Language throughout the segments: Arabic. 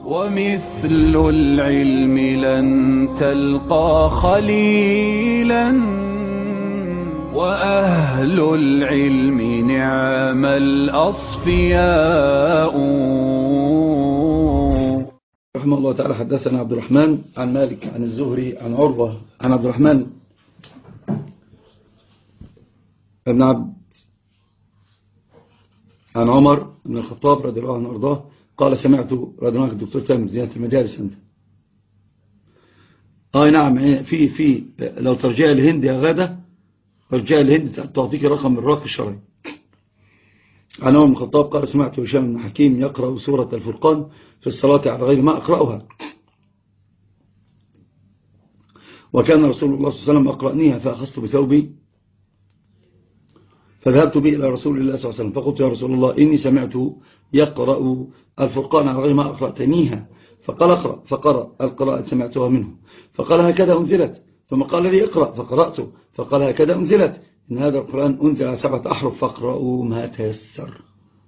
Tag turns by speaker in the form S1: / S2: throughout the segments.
S1: ومثل العلم لن تلقى خليلا وأهل العلم نعم الأصفياء.
S2: رحمه الله تعالى. حدثنا عبد الرحمن عن مالك عن الزهري عن عروة عن عبد الرحمن بن عن عمر بن الخطاب رضي الله عنه وارضاه قال سمعت رضي الله عنه الدكتور تامر زينة المجالس أنت نعم في لو ترجع الهند يا غادة ترجع الهند تعطيك رقم الراق الشرعي. عن عمر بن الخطاب قال سمعت هشام بن حكيم يقرأ سورة الفرقان في الصلاة على غير ما أقرأها، وكان رسول الله صلى الله عليه وسلم أقرأنيها فأخذت بثوبي فذهبت به إلى رسول الله صلى الله عليه وسلم فقلت يا رسول الله إني سمعته يقرأ الفرقان على غير ما أقرأتنيها، فقال اقرأ، فقرأ القراءة سمعتها منه، فقال هكذا أنزلت، ثم قال لي اقرأ فقرأته، فقال هكذا أنزلت، إن هذا القرآن أنزل على 7 أحرف فاقرأوا ما تيسر.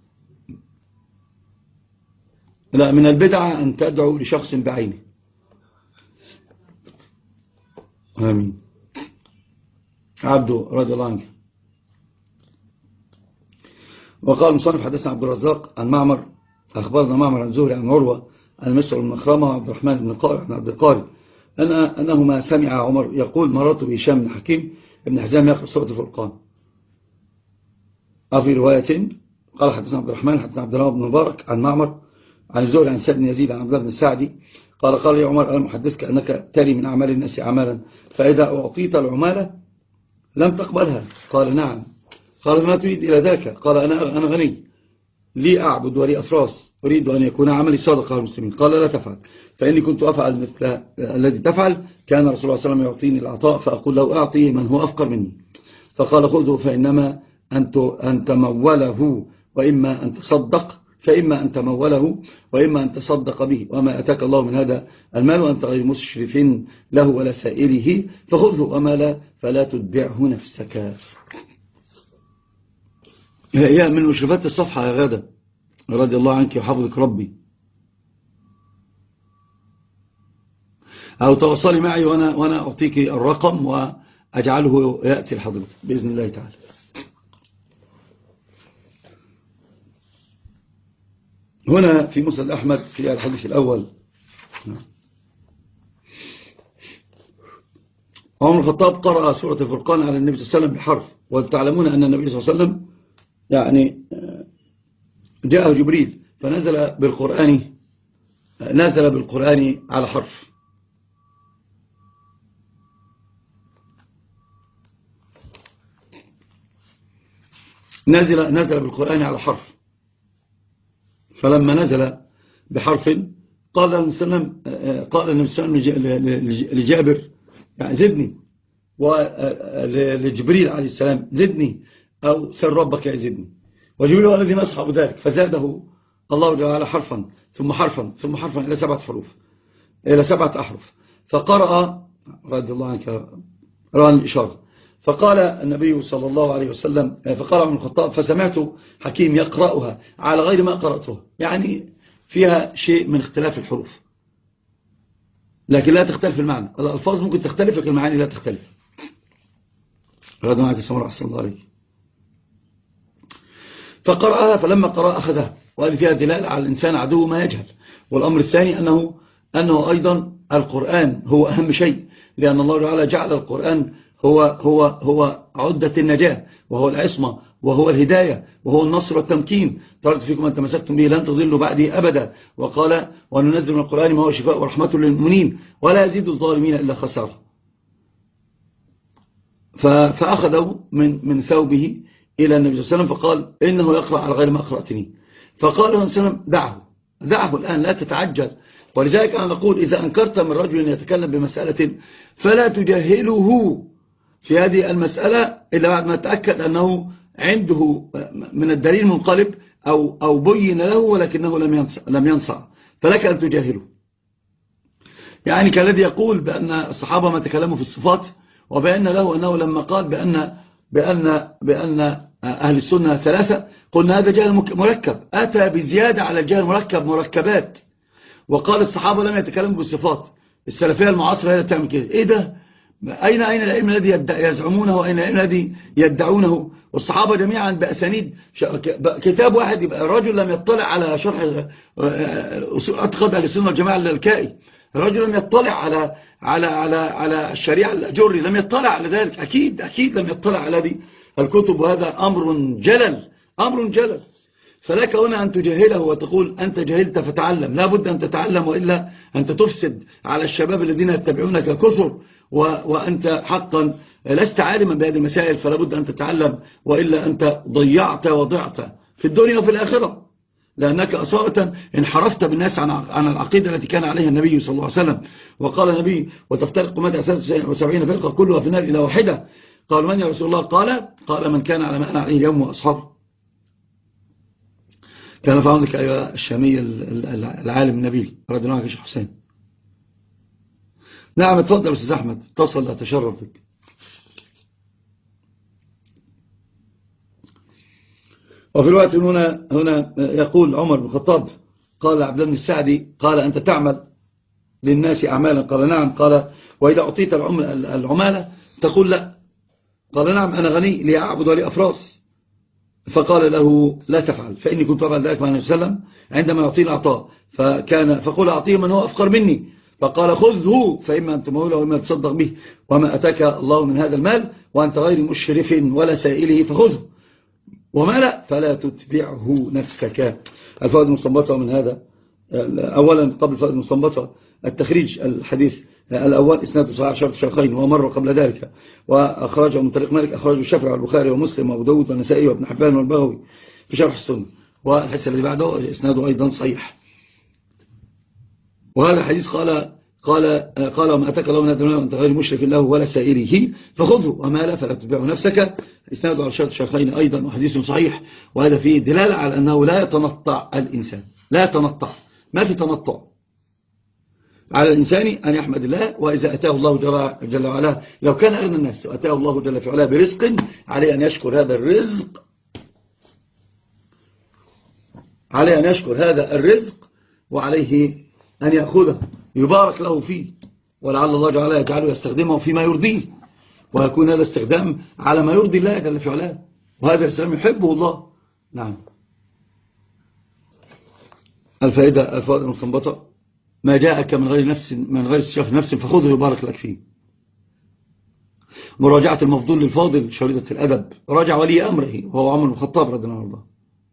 S2: لا من البدعة أن تدعو لشخص بعينه. آمين. عبده رضي الله عنك. وقال المصنف حدثنا عبد الرزاق عن معمر أخبرنا معمر عن زهري عن عروة عن مسعود بن مخرمة وعبد الرحمن بن عبد القاري أنهما سمع عمر يقول مررت بهشام بن حكيم ابن حزام يقرأ سورة الفرقان. في رواية قال حدثنا عبد الرحمن حدثنا عبد الله بن مبارك عن معمر عن الزهري عن سعد بن يزيد عن عبد الله بن السعدي قال لي عمر ألم أحدثك أنك تري من أعمال الناس أعمالا فإذا أعطيت العمالة لم تقبلها؟ قال نعم. قال ما تريد إلى ذاك؟ قال أنا غني لي أعبد ولي أفراس أريد أن يكون عملي صادقا للمسلمين. قال لا تفعل فإني كنت أفعل مثل الذي تفعل، كان رسول الله صلى الله عليه وسلم يعطيني العطاء فأقول له أعطيه من هو أفقر مني، فقال خذه فإنما أن تموله وإما أن تصدق فإما أن تموله وإما أن تصدق به، وما أتاك الله من هذا المال وأنت غير مشرف له ولا سائره فخذه وما لا فلا تتبعه نفسك. هي من مشرفات الصفحة يا غادة رضي الله عنك وحفظك ربي. أو تواصلي معي وأنا أعطيك الرقم وأجعله يأتي لحضرتك بإذن الله تعالى. هنا في مسند أحمد في الحديث الأول عمر الخطاب قرأ سورة الفرقان على النبي صلى الله عليه وسلم بحرف، وتعلمون أن النبي صلى الله عليه وسلم يعني جاءه جبريل فنزل بالقرآن على حرف. نزل بالقرآن على حرف، فلما نزل بحرف قال النبي صلى الله عليه وسلم لجابر يعني زدني، ولجبريل عليه السلام زدني أو سر ربك يزدني، وجبريل هو الذي مسح بذلك فزاده الله تعالى حرفا ثم حرفا ثم حرفا إلى 7 حروف إلى 7 أحرف. فقرأ رضي الله عنك روان الإشارة، فقال النبي صلى الله عليه وسلم فقال عمر الخطاب فسمعت حكيم يقرأها على غير ما قرأته، يعني فيها شيء من اختلاف الحروف لكن لا تختلف المعنى. الألفاظ ممكن تختلف لكن المعاني لا تختلف. رضي الله عنك السمر أحسن الله عليك. فقرأها فلما قرأ أخذها، وهذه فيها دلالة على الإنسان عدو ما يجهل. والأمر الثاني أنه أيضا القرآن هو أهم شيء، لأن الله تعالى جعل القرآن هو عدة النجاة وهو العصمة وهو الهداية وهو النصر والتمكين. تركت فيكم أن تمسكتم به لن تضلوا بعدي أبدا، وقال وننزل من القرآن ما هو شفاء ورحمة للمؤمنين ولا يزيد الظالمين إلا خسارة. فأخذوا من ثوبه إلى النبي صلى الله عليه وسلم فقال إنه يقرأ على غير ما أقرأتني، فقال له صلى الله عليه وسلم دعه الآن لا تتعجل. ولذلك أنا نقول إذا أنكرت من رجل يتكلم بمسألة فلا تجهله في هذه المسألة إلا بعد ما تأكد أنه عنده من الدليل منقلب أو بين له ولكنه لم ينصع، فلك أن تجاهله. يعني كالذي يقول بأن الصحابة ما تكلموا في الصفات وبأن له أنه لما قال بأن أهل السنة 3 قلنا هذا جهل مركب، أتى بزيادة على الجهل مركب مركبات، وقال الصحابة لم يتكلموا بالصفات. السلفية المعاصرة هي اللي بتعمل كده. ايه ده؟ أين الأئمة الذي يزعمونه وأين الأئمة الذي يدعونه؟ والصحابة جميعا بأسانيد. كتاب واحد يبقى الرجل لم يطلع على شرح اعتقاد أهل السنة والجماعة للكائي، الرجل لم يطلع على الشريعة الأجري، لم يطلع على ذلك، أكيد لم يطلع على هذه الكتب، وهذا أمر جلل. فلك هنا أن تجهله وتقول أنت جهلت فتعلم. لا بد أن تتعلم، وإلا أنت تفسد على الشباب الذين يتبعونك كثر، وأنت حقا لست عالما بهذه المسائل، فلا بد أن تتعلم، وإلا أنت ضيعت وضعت في الدنيا وفي الآخرة، لأنك أصابة انحرفت بالناس عن العقيدة التي كان عليها النبي صلى الله عليه وسلم. وقال النبي وتفترق أمتي 73 فرقة كلها في النار إلى واحدة. قال من يا رسول الله؟ قال من كان على ما أنا عليه اليوم وأصحابه. كان في عونك أيها الشامي العالم النبيل رضي الله عنك يا شيخ حسين. نعم اتفضل أستاذ أحمد، اتصل أتشرف بك. وفي الوقت هنا يقول عمر بن الخطاب قال عبد الله بن السعدي قال أنت تعمل للناس أعمالا؟ قال نعم. قال وإذا أعطيت العمالة تقول لا؟ قال نعم أنا غني لي أعبد ولي أفراس. فقال له لا تفعل، فإني كنت أفعل ذلك مع النبي صلى الله عليه وسلم عندما يعطيني العطاء، فقل أعطيه من هو أفقر مني، فقال خذه فإما أن تموله وإما تصدق به، وما أتاك الله من هذا المال وأنت غير مشرف ولا سائله فخذه، وما لا فلا تتبعه نفسك. الفوائد المستنبطة من هذا، أولا قبل الفوائد المستنبطة التخريج الحديث الأول إسناده صحيح شرط الشيخين ومر قبل ذلك، وأخرجه من طريق مالك، أخرجه الشافعي والبخاري ومسلم وأبو داود والنسائي وابن حبان والبغوي في شرح السنة. والحديث الذي بعده إسناده أيضا صحيح. وهذا الحديث قال وما أتاك الله من هذا المال وأنت غير مشرك له ولا سائره فخذه، وما لا فلا تتبعه نفسك. إسناده على شرط الشيخين أيضا وحديث صحيح. وهذا فيه دلالة على أنه لا يتنطع الإنسان، لا يتنطع، ما في تنطع. على الإنسان أن يحمد الله، وإذا أتاه الله جل وعلا، لو كان أغنى الناس وأتاه الله جل وعلا برزق، عليه أن يشكر هذا الرزق، عليه أن يشكر هذا الرزق، وعليه أن يأخذه يبارك له فيه، ولعل الله جل وعلا يجعله يستخدمه فيما يرضيه، ويكون هذا استخدام على ما يرضي الله جل وعلا، وهذا الاستخدام يحبه الله. نعم. الفائدة المستنبطة ما جاءك من غير استشراف نفس فخذه يبارك لك فيه. مراجعة المفضول للفاضل شريطة الأدب، راجع ولي أمره وهو عمر بن الخطاب رضي الله عنه.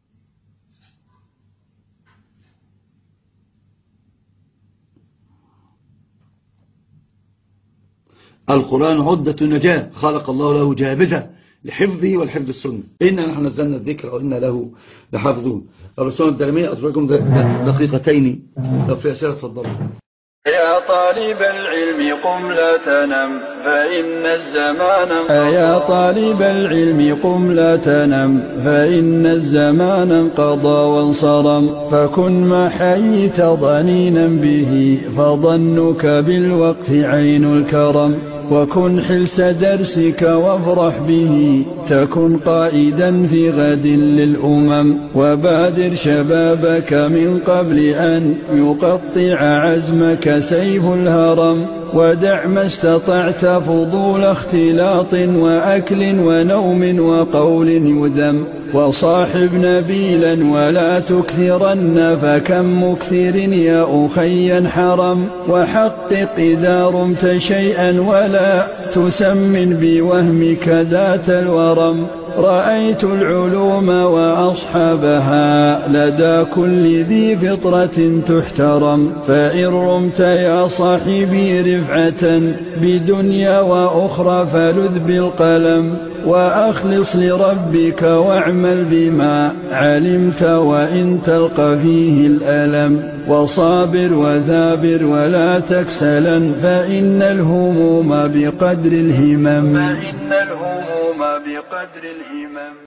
S2: القرآن عدة نجاة خلق الله له جابزة لحفظه والحفظ السنة. إنا نحن نزلنا الذكر وإنا له لحافظون. الرسول الدارمية أترككم دقيقتين لو في أسئلة تفضلوا.
S1: يا طالب العلم قم لا تنم فإن الزمان
S3: يا طالب العلم قم لا تنم فإن الزمان انقضى وانصرم، فكن ما حييت ضنينا به فظنك بالوقت عين الكرم، وكن حلس درسك وافرح به تكن قائدا في غد للأمم، وبادر شبابك من قبل أن يقطع عزمك سيف الهرم، ودع ما استطعت فضول اختلاط وأكل ونوم وقول يذم، وصاحب نبيلا ولا تكثرن فكم مكثر يا أخي حرم، وحقق إذا رمت شيئا ولا تسمن بوهمك ذات الورم، رأيت العلوم وأصحابها لدى كل ذي فطرة تحترم، فإن رمت يا صاحبي رفعة بدنيا وأخرى فلذ بالقلم، وأخلص لربك واعمل بما علمت وإن تلقى فيه الألم، وصابر وذابر ولا تكسلا فإن الهموم بقدر الهمم.